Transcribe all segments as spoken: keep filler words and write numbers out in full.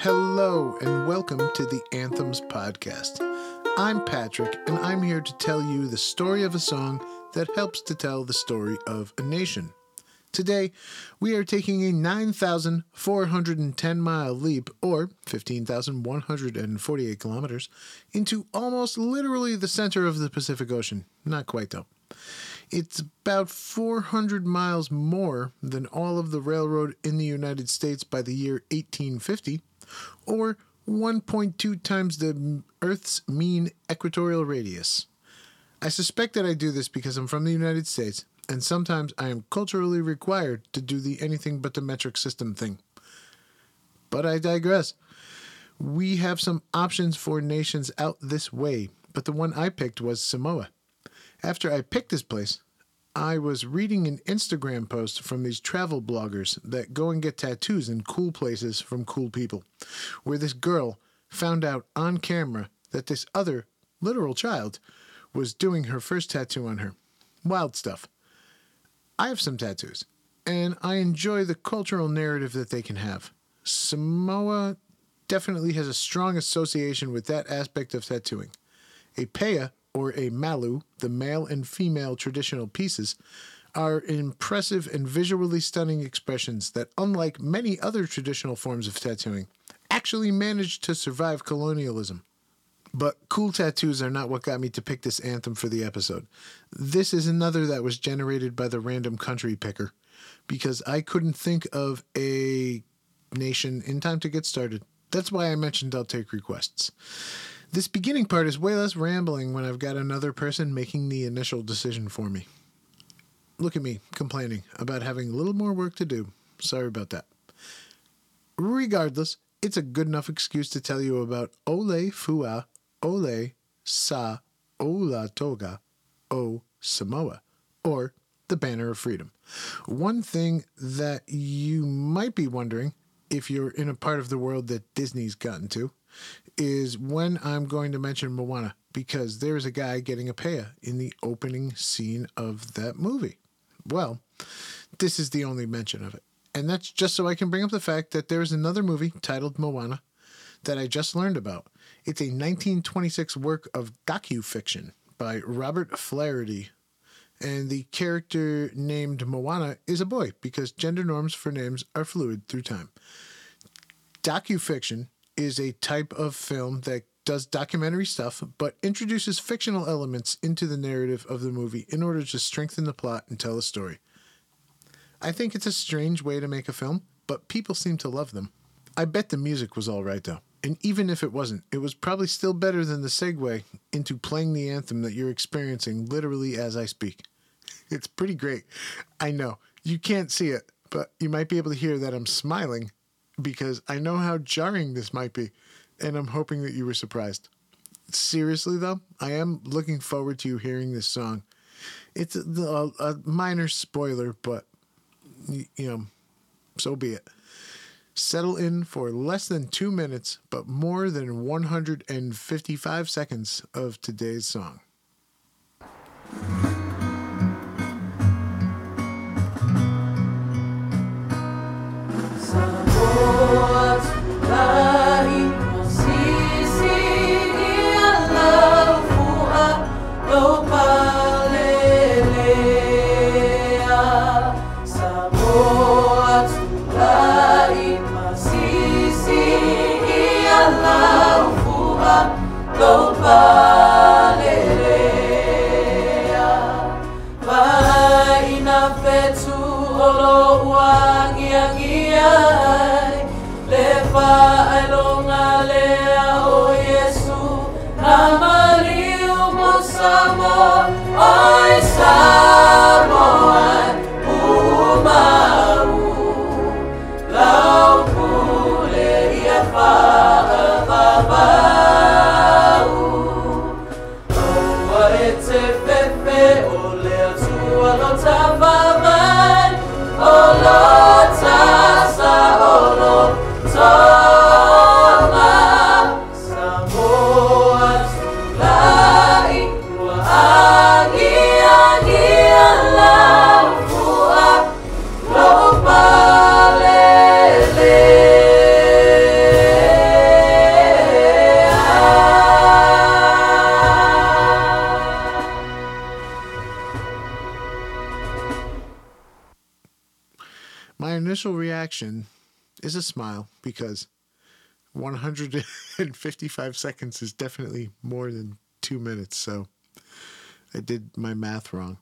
Hello and welcome to the Anthems Podcast. I'm Patrick and I'm here to tell you the story of a song that helps to tell the story of a nation. Today, we are taking a nine thousand four hundred ten mile leap, or fifteen thousand one hundred forty-eight kilometers, into almost literally the center of the Pacific Ocean. Not quite though. It's about four hundred miles more than all of the railroad in the United States by the year eighteen fifty, or one point two times the Earth's mean equatorial radius. I suspect that I do this because I'm from the United States, and sometimes I am culturally required to do the anything but the metric system thing. But I digress. We have some options for nations out this way, but the one I picked was Samoa. After I picked this place, I was reading an Instagram post from these travel bloggers that go and get tattoos in cool places from cool people, where this girl found out on camera that this other literal child was doing her first tattoo on her. Wild stuff. I have some tattoos, and I enjoy the cultural narrative that they can have. Samoa definitely has a strong association with that aspect of tattooing. A pea, or a malu, the male and female traditional pieces, are impressive and visually stunning expressions that, unlike many other traditional forms of tattooing, actually managed to survive colonialism. But cool tattoos are not what got me to pick this anthem for the episode. This is another that was generated by the random country picker, because I couldn't think of a nation in time to get started. That's why I mentioned I'll take requests. This beginning part is way less rambling when I've got another person making the initial decision for me. Look at me, complaining about having a little more work to do. Sorry about that. Regardless, it's a good enough excuse to tell you about Ole Fua, Ole Sa Ola Toga O Samoa, or the Banner of Freedom. One thing that you might be wondering, if you're in a part of the world that Disney's gotten to, is when I'm going to mention Moana, because there's a guy getting a pea in the opening scene of that movie. Well, this is the only mention of it. And that's just so I can bring up the fact that there's another movie titled Moana that I just learned about. It's a nineteen twenty-six work of docu-fiction by Robert Flaherty. And the character named Moana is a boy, because gender norms for names are fluid through time. Docu-fiction is a type of film that does documentary stuff, but introduces fictional elements into the narrative of the movie in order to strengthen the plot and tell a story. I think it's a strange way to make a film, but people seem to love them. I bet the music was all right, though. And even if it wasn't, it was probably still better than the segue into playing the anthem that you're experiencing literally as I speak. It's pretty great. I know. You can't see it, but you might be able to hear that I'm smiling, because I know how jarring this might be, and I'm hoping that you were surprised. Seriously, though, I am looking forward to you hearing this song. It's a, a, a minor spoiler, but, you know, so be it. Settle in for less than two minutes, but more than one hundred fifty-five seconds of today's song. Oh Lord, initial reaction is a smile, because one hundred fifty-five seconds is definitely more than two minutes, so I did my math wrong.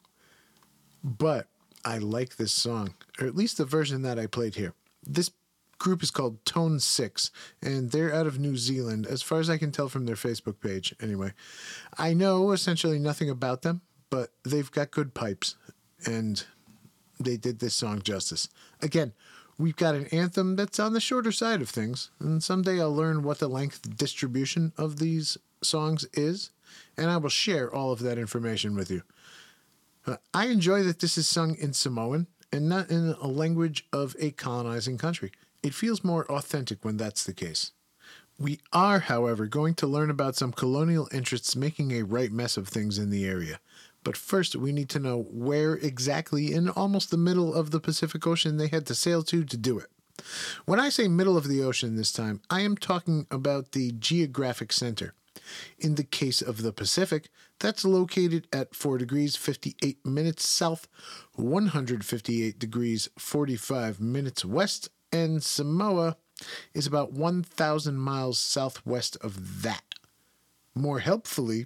But I like this song, or at least the version that I played here. This group is called Tone Six, and they're out of New Zealand, as far as I can tell from their Facebook page, anyway. I know essentially nothing about them, but they've got good pipes, and they did this song justice. Again, we've got an anthem that's on the shorter side of things, and someday I'll learn what the length distribution of these songs is, and I will share all of that information with you. Uh, I enjoy that this is sung in Samoan and not in a language of a colonizing country. It feels more authentic when that's the case. We are, however, going to learn about some colonial interests making a right mess of things in the area. But first, we need to know where exactly in almost the middle of the Pacific Ocean they had to sail to to do it. When I say middle of the ocean this time, I am talking about the geographic center. In the case of the Pacific, that's located at four degrees fifty-eight minutes south, one hundred fifty-eight degrees forty-five minutes west, and Samoa is about one thousand miles southwest of that. More helpfully,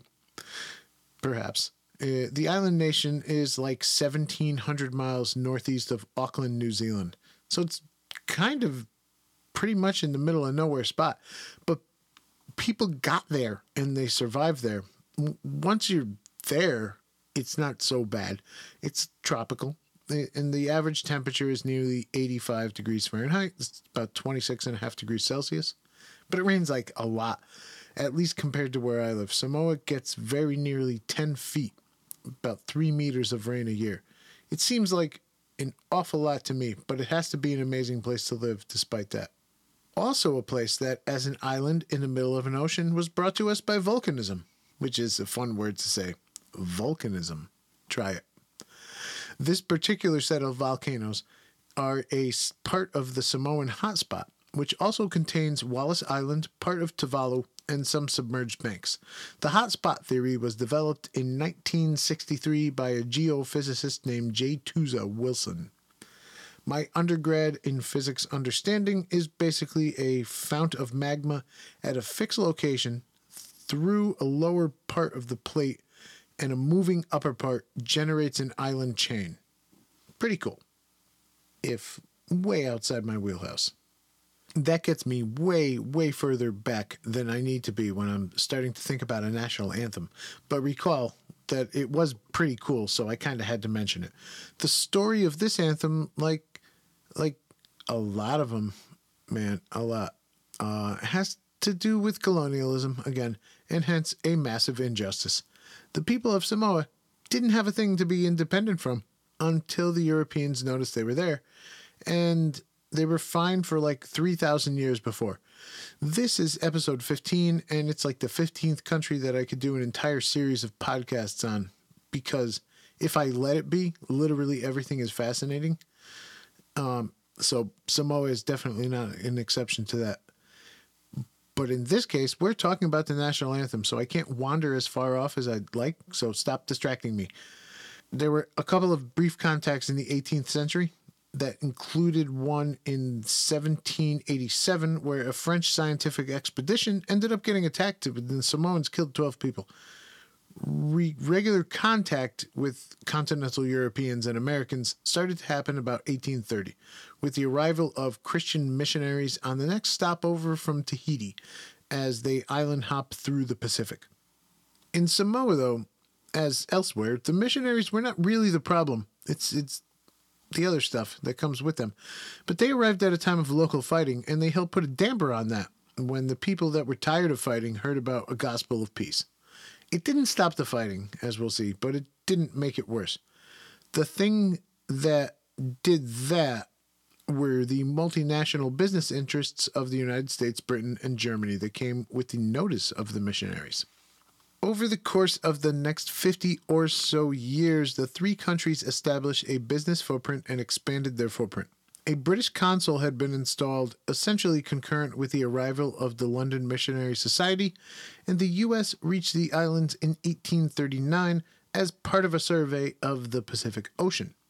perhaps, uh, the island nation is like seventeen hundred miles northeast of Auckland, New Zealand. So it's kind of pretty much in the middle of nowhere spot. But people got there and they survived there. Once you're there, it's not so bad. It's tropical, and the average temperature is nearly eighty-five degrees Fahrenheit. It's about twenty-six and a half degrees Celsius. But it rains like a lot, at least compared to where I live. Samoa gets very nearly ten feet, about three meters of rain a year. It seems like an awful lot to me, but it has to be an amazing place to live despite that. Also a place that, as an island in the middle of an ocean, was brought to us by volcanism, which is a fun word to say. Volcanism. Try it. This particular set of volcanoes are a part of the Samoan hotspot, which also contains Wallis Island, part of Tuvalu, and some submerged banks. The hotspot theory was developed in nineteen sixty-three by a geophysicist named J. Tusa Wilson. My undergrad in physics understanding is basically a fount of magma at a fixed location through a lower part of the plate, and a moving upper part generates an island chain. Pretty cool, if way outside my wheelhouse. That gets me way, way further back than I need to be when I'm starting to think about a national anthem. But recall that it was pretty cool, so I kind of had to mention it. The story of this anthem, like like a lot of them, man, a lot, uh, has to do with colonialism again, and hence a massive injustice. The people of Samoa didn't have a thing to be independent from until the Europeans noticed they were there, and they were fine for like three thousand years before. This is episode fifteen, and it's like the fifteenth country that I could do an entire series of podcasts on, because if I let it be, literally everything is fascinating. Um, so Samoa is definitely not an exception to that. But in this case, we're talking about the national anthem, so I can't wander as far off as I'd like, so stop distracting me. There were a couple of brief contacts in the eighteenth century that included one in seventeen eighty-seven, where a French scientific expedition ended up getting attacked, and the Samoans killed twelve people. Re- regular contact with continental Europeans and Americans started to happen about eighteen thirty, with the arrival of Christian missionaries on the next stopover from Tahiti, as they island hop through the Pacific. In Samoa, though, as elsewhere, the missionaries were not really the problem. It's it's the other stuff that comes with them. But they arrived at a time of local fighting, and they helped put a damper on that when the people that were tired of fighting heard about a gospel of peace. It didn't stop the fighting, as we'll see, but it didn't make it worse. The thing that did that were the multinational business interests of the United States, Britain, and Germany that came with the notice of the missionaries. Over the course of the next fifty or so years, the three countries established a business footprint and expanded their footprint. A British consul had been installed, essentially concurrent with the arrival of the London Missionary Society, and the U S reached the islands in eighteen thirty-nine as part of a survey of the Pacific Ocean.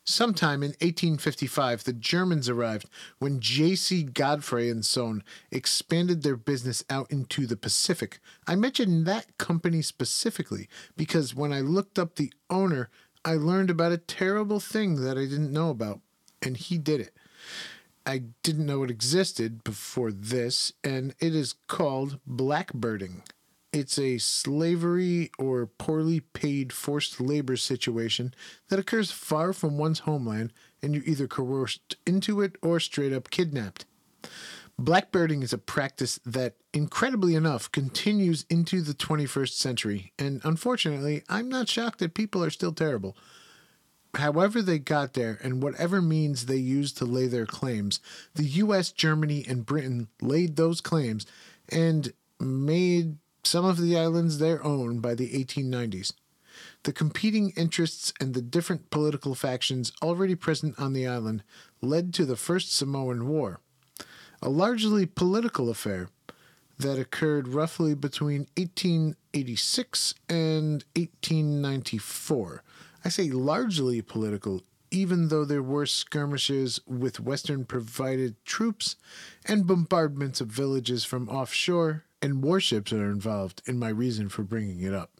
Sometime in eighteen fifty-five, the Germans arrived when J C Godfrey and Son expanded their business out into the Pacific. I mentioned that company specifically because when I looked up the owner, I learned about a terrible thing that I didn't know about, and he did it. I didn't know it existed before this, and it is called blackbirding. It's a slavery or poorly paid forced labor situation that occurs far from one's homeland, and you're either coerced into it or straight up kidnapped. Blackbirding is a practice that, incredibly enough, continues into the twenty-first century, and unfortunately, I'm not shocked that people are still terrible. However they got there, and whatever means they used to lay their claims, the U S, Germany, and Britain laid those claims and made some of the islands their own by the eighteen nineties. The competing interests and the different political factions already present on the island led to the First Samoan War, a largely political affair that occurred roughly between eighteen eighty-six and eighteen ninety-four. I say largely political, even though there were skirmishes with Western-provided troops and bombardments of villages from offshore, and warships are involved in my reason for bringing it up.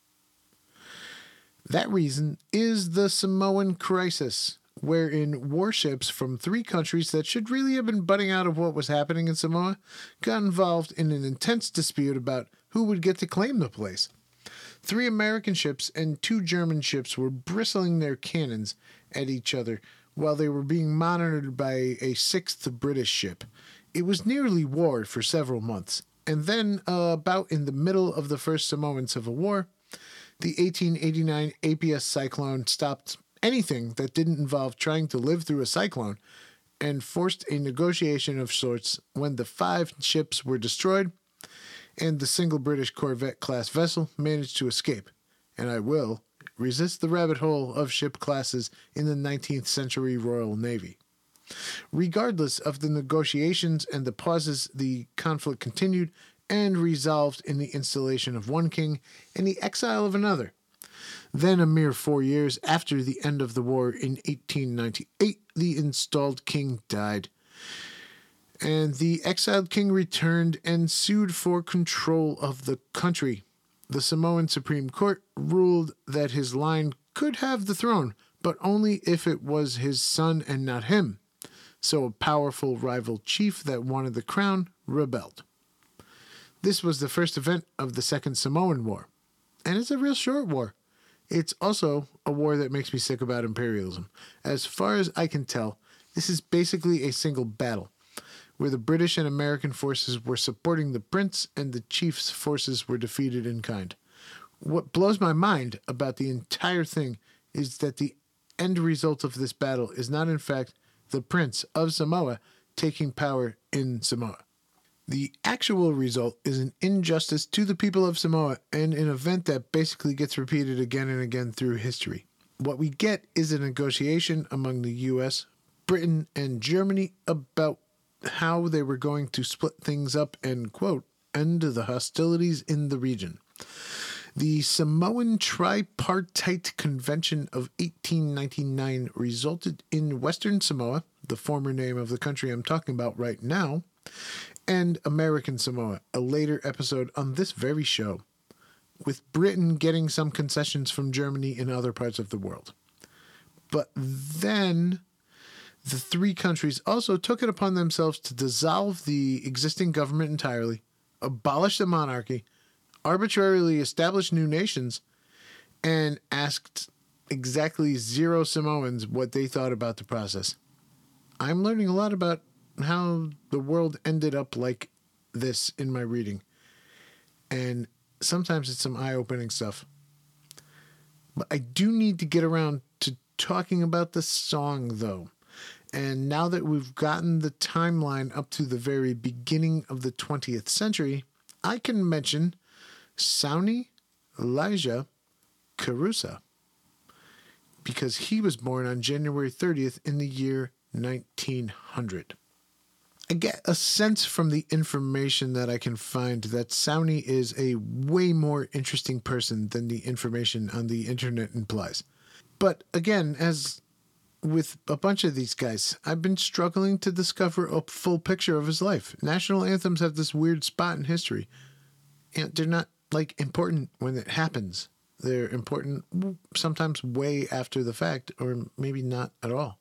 That reason is the Samoan Crisis, wherein warships from three countries that should really have been butting out of what was happening in Samoa got involved in an intense dispute about who would get to claim the place. Three American ships and two German ships were bristling their cannons at each other while they were being monitored by a sixth British ship. It was nearly war for several months. And then, uh, about in the middle of the First Samoan Civil War, the eighteen eighty-nine A P S cyclone stopped anything that didn't involve trying to live through a cyclone and forced a negotiation of sorts when the five ships were destroyed and the single British Corvette-class vessel managed to escape. And I will resist the rabbit hole of ship classes in the nineteenth century Royal Navy. Regardless of the negotiations and the pauses, the conflict continued and resolved in the installation of one king and the exile of another. Then, a mere four years after the end of the war in eighteen ninety-eight, the installed king died, and the exiled king returned and sued for control of the country. The Samoan Supreme Court ruled that his line could have the throne, but only if it was his son and not him. So a powerful rival chief that wanted the crown rebelled. This was the first event of the Second Samoan War, and it's a real short war. It's also a war that makes me sick about imperialism. As far as I can tell, this is basically a single battle, where the British and American forces were supporting the prince and the chief's forces were defeated in kind. What blows my mind about the entire thing is that the end result of this battle is not in fact the Prince of Samoa taking power in Samoa. The actual result is an injustice to the people of Samoa and an event that basically gets repeated again and again through history. What we get is a negotiation among the U S, Britain, and Germany about how they were going to split things up and, quote, end the hostilities in the region. The Samoan Tripartite Convention of eighteen ninety-nine resulted in Western Samoa, the former name of the country I'm talking about right now, and American Samoa, a later episode on this very show, with Britain getting some concessions from Germany in other parts of the world. But then the three countries also took it upon themselves to dissolve the existing government entirely, abolish the monarchy, arbitrarily establish new nations, and asked exactly zero Samoans what they thought about the process. I'm learning a lot about how the world ended up like this in my reading, and sometimes it's some eye-opening stuff. But I do need to get around to talking about the song, though. And now that we've gotten the timeline up to the very beginning of the twentieth century, I can mention Sauni Elijah Carusa, because he was born on January thirtieth in the year nineteen hundred. I get a sense from the information that I can find that Sauni is a way more interesting person than the information on the internet implies. But again, as with a bunch of these guys, I've been struggling to discover a full picture of his life. National anthems have this weird spot in history. And they're not, like, important when it happens. They're important sometimes way after the fact, or maybe not at all.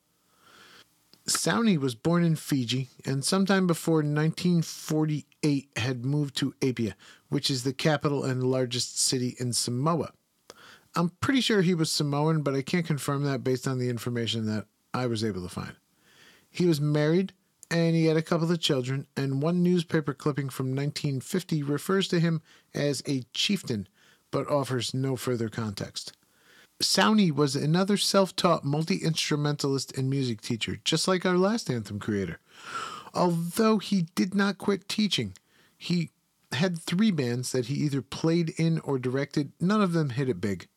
Sauni was born in Fiji, and sometime before nineteen forty-eight had moved to Apia, which is the capital and largest city in Samoa. I'm pretty sure he was Samoan, but I can't confirm that based on the information that I was able to find. He was married, and he had a couple of children, and one newspaper clipping from nineteen fifty refers to him as a chieftain, but offers no further context. Sauni was another self-taught multi-instrumentalist and music teacher, just like our last anthem creator. Although he did not quit teaching, he had three bands that he either played in or directed. None of them hit it big.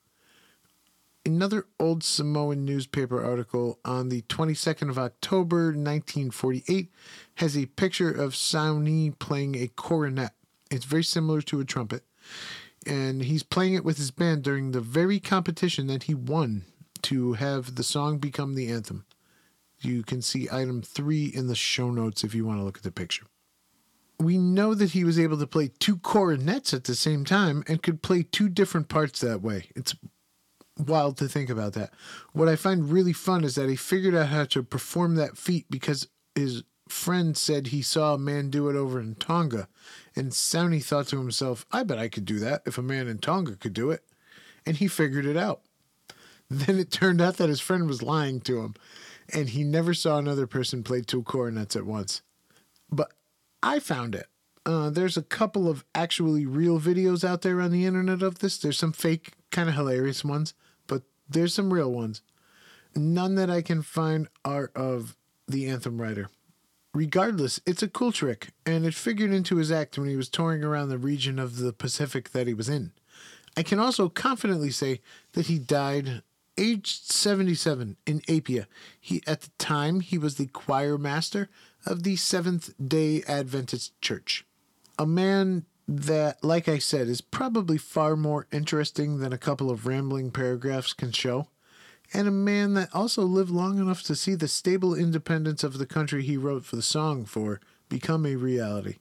Another old Samoan newspaper article on the twenty-second of October, nineteen forty-eight, has a picture of Sauni playing a cornet. It's very similar to a trumpet. And he's playing it with his band during the very competition that he won to have the song become the anthem. You can see item three in the show notes if you want to look at the picture. We know that he was able to play two cornets at the same time and could play two different parts that way. It's wild to think about that. What I find really fun is that he figured out how to perform that feat because his friend said he saw a man do it over in Tonga, and Sauni thought to himself, I bet I could do that if a man in Tonga could do it. And he figured it out. Then it turned out that his friend was lying to him, and he never saw another person play two cornets at once. But I found it. Uh, there's a couple of actually real videos out there on the internet of this. There's some fake, kind of hilarious ones, but there's some real ones. None that I can find are of the anthem writer. Regardless, it's a cool trick, and it figured into his act when he was touring around the region of the Pacific that he was in. I can also confidently say that he died aged seventy-seven in Apia. He, at the time, he was the choir master of the Seventh-day Adventist Church. A man that, like I said, is probably far more interesting than a couple of rambling paragraphs can show. And a man that also lived long enough to see the stable independence of the country he wrote for the song for become a reality.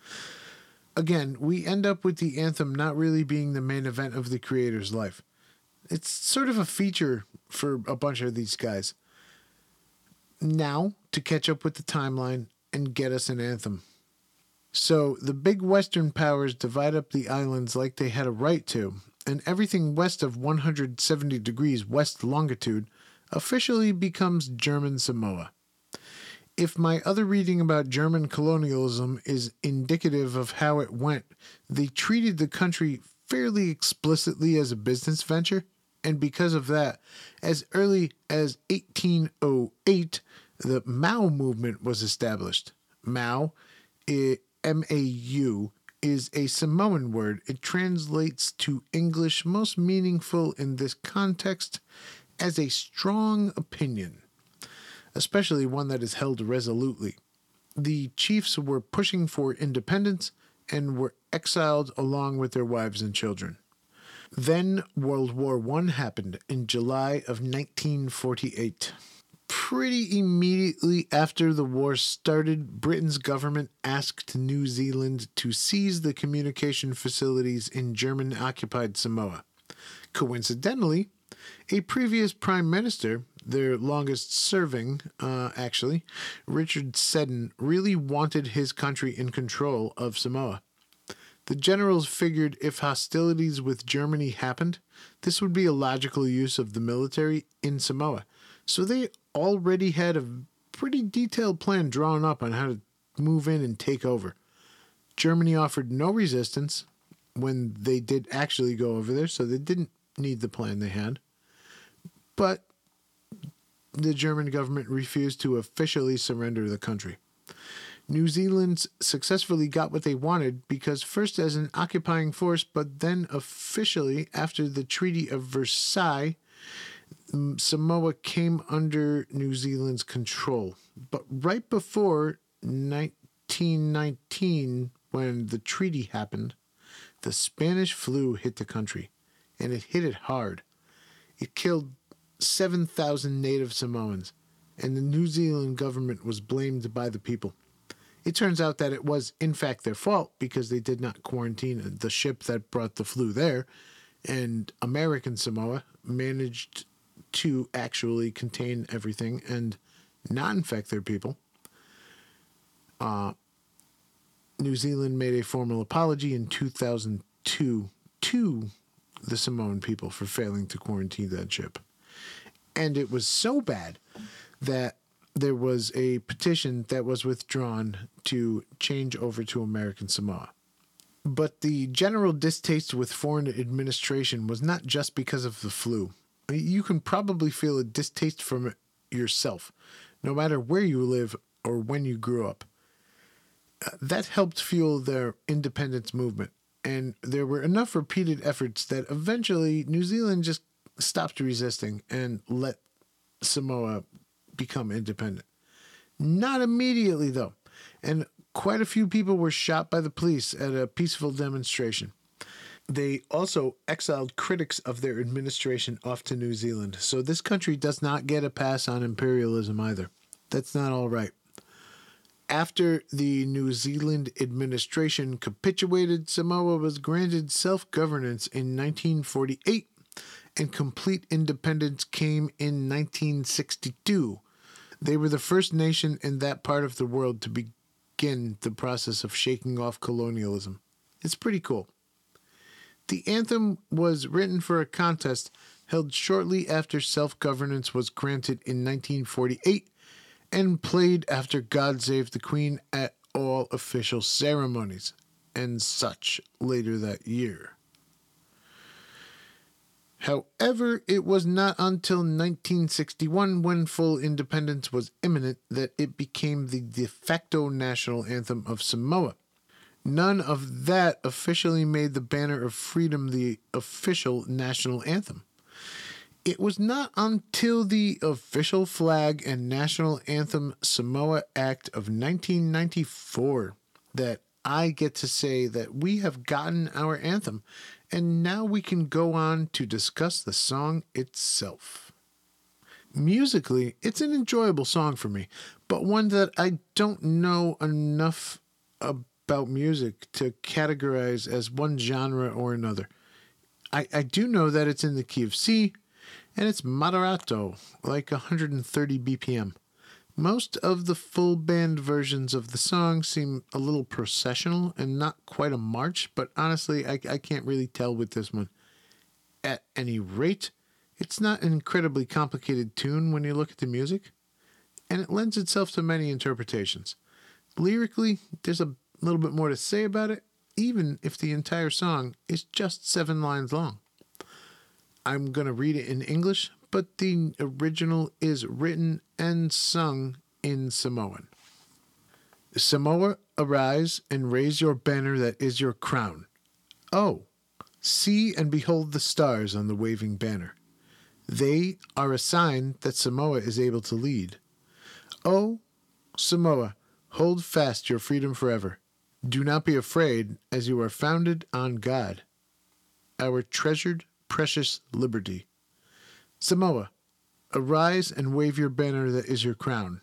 Again, we end up with the anthem not really being the main event of the creator's life. It's sort of a feature for a bunch of these guys. Now, to catch up with the timeline and get us an anthem. So, the big Western powers divide up the islands like they had a right to, and everything west of one hundred seventy degrees west longitude officially becomes German Samoa. If my other reading about German colonialism is indicative of how it went, they treated the country fairly explicitly as a business venture, and because of that, as early as eighteen oh eight, the Mau movement was established. Mau, M A U, is a Samoan word. It translates to English most meaningful in this context as a strong opinion, especially one that is held resolutely. The chiefs were pushing for independence and were exiled along with their wives and children. Then World War One happened in July of nineteen forty-eight. Pretty immediately after the war started, Britain's government asked New Zealand to seize the communication facilities in German-occupied Samoa. Coincidentally, a previous prime minister, their longest serving, uh, actually, Richard Seddon, really wanted his country in control of Samoa. The generals figured if hostilities with Germany happened, this would be a logical use of the military in Samoa. So they already had a pretty detailed plan drawn up on how to move in and take over. Germany offered no resistance when they did actually go over there, so they didn't need the plan they had. But the German government refused to officially surrender the country. New Zealand successfully got what they wanted because first as an occupying force, but then officially after the Treaty of Versailles, Samoa came under New Zealand's control. But right before nineteen nineteen, when the treaty happened, the Spanish flu hit the country, and it hit it hard. It killed seven thousand native Samoans. and the New Zealand government was blamed by the people. It turns out that it was, in fact, their fault because they did not quarantine the ship that brought the flu there, and American Samoa managed to actually contain everything and not infect their people. Uh, New Zealand made a formal apology in two thousand two to the Samoan people for failing to quarantine that ship. And it was so bad that there was a petition that was withdrawn to change over to American Samoa. But the general distaste with foreign administration was not just because of the flu. You can probably feel a distaste from it yourself, no matter where you live or when you grew up. Uh, that helped fuel their independence movement, and there were enough repeated efforts that eventually New Zealand just stopped resisting and let Samoa become independent. Not immediately, though, and quite a few people were shot by the police at a peaceful demonstration. They also exiled critics of their administration off to New Zealand, so this country does not get a pass on imperialism either. That's not all right. After the New Zealand administration capitulated, Samoa was granted self-governance in nineteen forty-eight, and complete independence came in nineteen sixty-two. They were the first nation in that part of the world to begin the process of shaking off colonialism. It's pretty cool. The anthem was written for a contest held shortly after self-governance was granted in nineteen forty-eight and played after God Save the Queen at all official ceremonies and such later that year. However, it was not until nineteen sixty-one, when full independence was imminent, that it became the de facto national anthem of Samoa. None of that officially made the Banner of Freedom the official national anthem. It was not until the Official Flag and National Anthem Samoa Act of nineteen ninety-four that I get to say that we have gotten our anthem, and now we can go on to discuss the song itself. Musically, it's an enjoyable song for me, but one that I don't know enough about music to categorize as one genre or another. I, I do know that it's in the key of C, and it's moderato, like one hundred thirty B P M. Most of the full band versions of the song seem a little processional and not quite a march, but honestly, I, I can't really tell with this one. At any rate, it's not an incredibly complicated tune when you look at the music, and it lends itself to many interpretations. Lyrically, there's a little bit more to say about it, even if the entire song is just seven lines long. I'm going to read it in English, but the original is written and sung in Samoan. Samoa, arise and raise your banner that is your crown. Oh, see and behold the stars on the waving banner. They are a sign that Samoa is able to lead. Oh, Samoa, hold fast your freedom forever. Do not be afraid, as you are founded on God, our treasured, precious liberty. Samoa, arise and wave your banner that is your crown.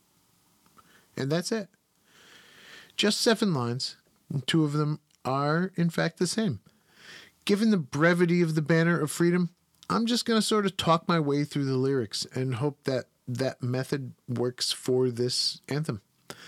And that's it. Just seven lines, and two of them are, in fact, the same. Given the brevity of the Banner of Freedom, I'm just going to sort of talk my way through the lyrics and hope that that method works for this anthem.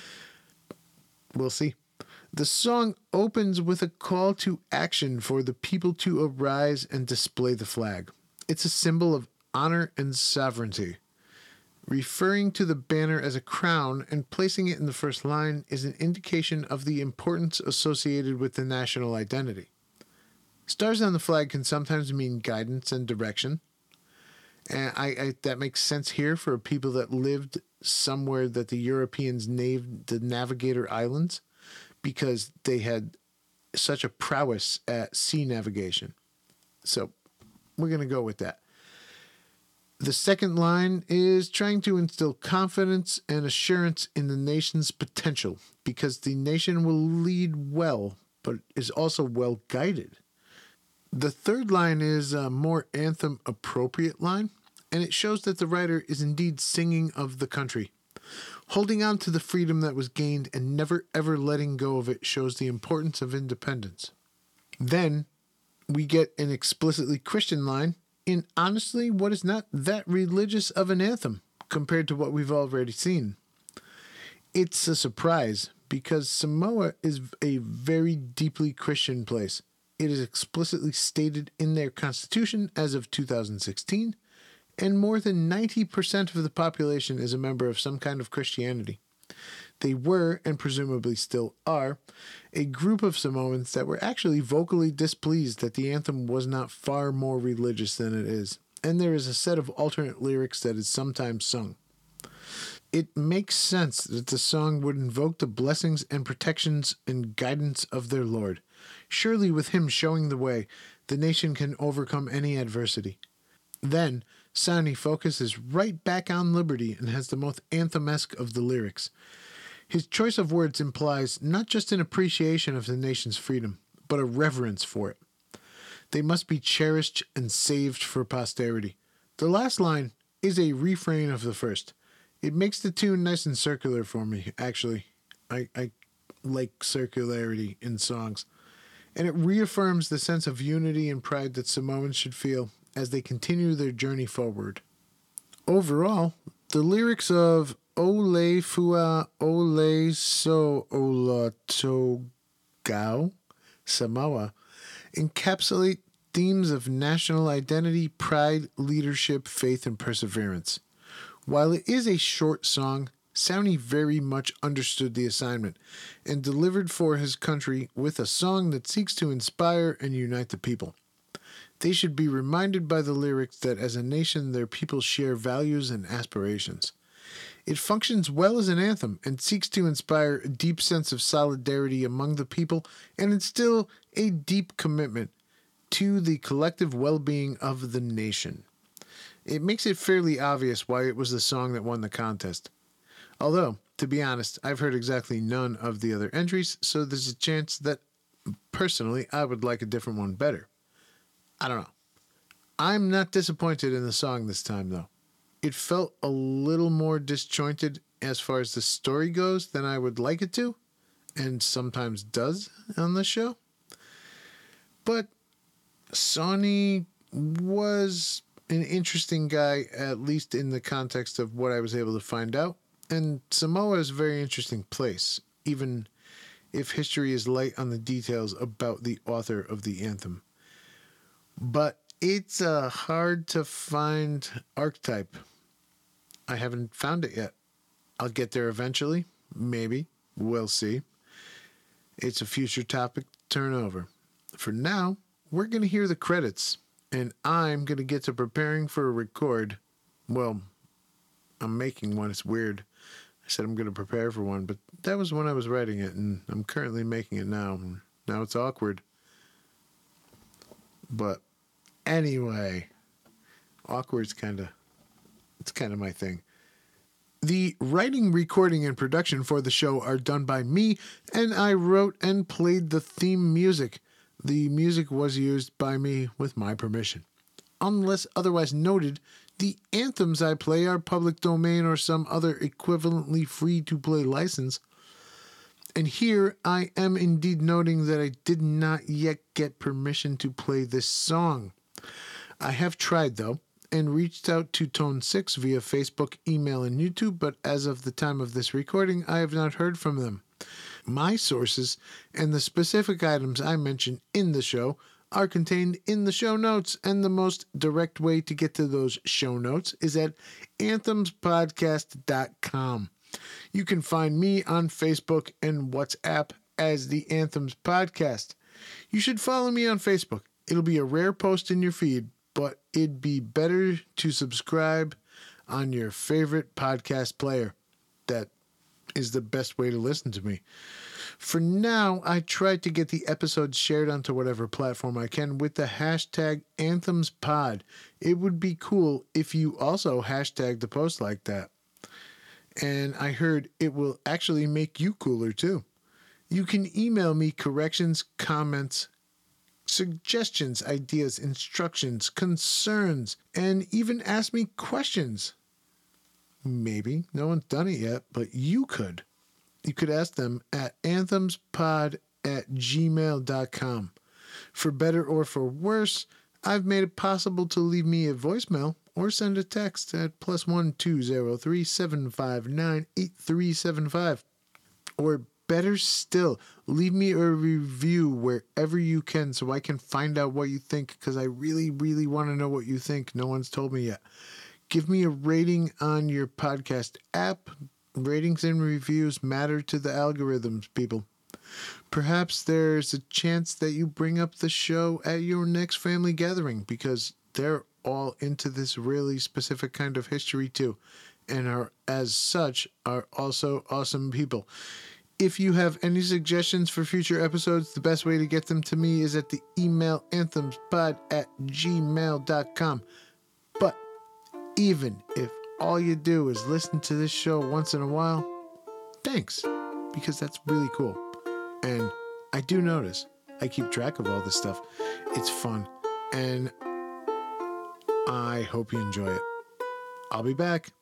We'll see. The song opens with a call to action for the people to arise and display the flag. It's a symbol of honor and sovereignty. Referring to the banner as a crown and placing it in the first line is an indication of the importance associated with the national identity. Stars on the flag can sometimes mean guidance and direction. And I, I that makes sense here for people that lived somewhere that the Europeans named the Navigator Islands, because they had such a prowess at sea navigation. So we're going to go with that. The second line is trying to instill confidence and assurance in the nation's potential, because the nation will lead well, but is also well guided. The third line is a more anthem appropriate line. and it shows that the writer is indeed singing of the country. Holding on to the freedom that was gained and never ever letting go of it shows the importance of independence. Then we get an explicitly Christian line in honestly what is not that religious of an anthem compared to what we've already seen. It's a surprise because Samoa is a very deeply Christian place. It is explicitly stated in their constitution as of two thousand sixteen, and more than ninety percent of the population is a member of some kind of Christianity. They were, and presumably still are, a group of Samoans that were actually vocally displeased that the anthem was not far more religious than it is, and there is a set of alternate lyrics that is sometimes sung. It makes sense that the song would invoke the blessings and protections and guidance of their Lord. Surely with him showing the way, the nation can overcome any adversity. Then, Sani focuses right back on liberty and has the most anthem-esque of the lyrics. His choice of words implies not just an appreciation of the nation's freedom, but a reverence for it. They must be cherished and saved for posterity. The last line is a refrain of the first. It makes the tune nice and circular for me, actually. I, I like circularity in songs. And it reaffirms the sense of unity and pride that Samoans should feel as they continue their journey forward. Overall, the lyrics of Ole Fua Ole So Ola Togau, Samoa, encapsulate themes of national identity, pride, leadership, faith, and perseverance. While it is a short song, Sauni very much understood the assignment and delivered for his country with a song that seeks to inspire and unite the people. They should be reminded by the lyrics that as a nation their people share values and aspirations. It functions well as an anthem and seeks to inspire a deep sense of solidarity among the people and instill a deep commitment to the collective well-being of the nation. It makes it fairly obvious why it was the song that won the contest. Although, to be honest, I've heard exactly none of the other entries, so there's a chance that, personally, I would like a different one better. I don't know. I'm not disappointed in the song this time, though. It felt a little more disjointed as far as the story goes than I would like it to, and sometimes does on the show. But Sani was an interesting guy, at least in the context of what I was able to find out. And Samoa is a very interesting place, even if history is light on the details about the author of the anthem. But it's a hard to find archetype. I haven't found it yet. I'll get there eventually. Maybe. We'll see. It's a future topic to turn over. For now, we're going to hear the credits, and I'm going to get to preparing for a record. Well, I'm making one. It's weird. I said I'm going to prepare for one, but that was when I was writing it, and I'm currently making it now. Now it's awkward. But anyway, awkward's kind of, it's kind of my thing. The writing, recording, and production for the show are done by me, and I wrote and played the theme music. The music was used by me with my permission. Unless otherwise noted, the anthems I play are public domain or some other equivalently free-to-play license. And here I am indeed noting that I did not yet get permission to play this song. I have tried, though, and reached out to Tone six via Facebook, email, and YouTube, but as of the time of this recording, I have not heard from them. My sources and the specific items I mention in the show are contained in the show notes, and the most direct way to get to those show notes is at anthems podcast dot com. You can find me on Facebook and WhatsApp as the Anthems Podcast. You should follow me on Facebook. It'll be a rare post in your feed, but it'd be better to subscribe on your favorite podcast player. That is the best way to listen to me. For now, I tried to get the episodes shared onto whatever platform I can with the hashtag AnthemsPod. It would be cool if you also hashtagged the post like that. And I heard it will actually make you cooler too. You can email me corrections, comments, suggestions, ideas, instructions, concerns, and even ask me questions. Maybe. No one's done it yet, but you could. You could ask them at anthemspod at gmail dot com. For better or for worse, I've made it possible to leave me a voicemail or send a text at plus one two zero three seven five nine eight three seven five. Or better still, leave me a review wherever you can so I can find out what you think, because I really, really want to know what you think. No one's told me yet. Give me a rating on your podcast app. Ratings and reviews matter to the algorithms, people. Perhaps there's a chance that you bring up the show at your next family gathering, because they're all into this really specific kind of history too, and are, as such, are also awesome people. If you have any suggestions for future episodes, the best way to get them to me is at the email anthemspod at gmail dot com. But even if all you do is listen to this show once in a while, thanks, because that's really cool. And I do notice, I keep track of all this stuff. It's fun, and I hope you enjoy it. I'll be back.